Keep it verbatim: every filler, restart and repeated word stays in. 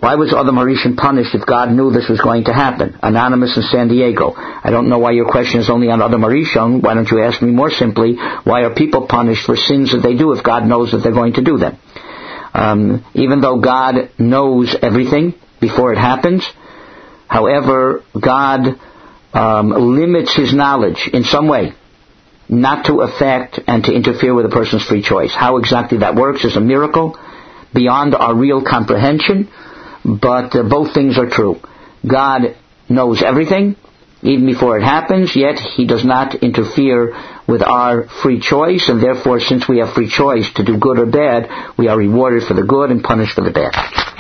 Why was Adam Harishon punished if God knew this was going to happen? Anonymous in San Diego. I don't know why your question is only on Adam Harishon. Why don't you ask me more simply, why are people punished for sins that they do if God knows that they're going to do them? Um, even though God knows everything before it happens, however, God um, limits His knowledge in some way, not to affect and to interfere with a person's free choice. How exactly that works is a miracle beyond our real comprehension, but uh, both things are true. God knows everything, even before it happens, yet He does not interfere with our free choice, and therefore, since we have free choice to do good or bad, we are rewarded for the good and punished for the bad.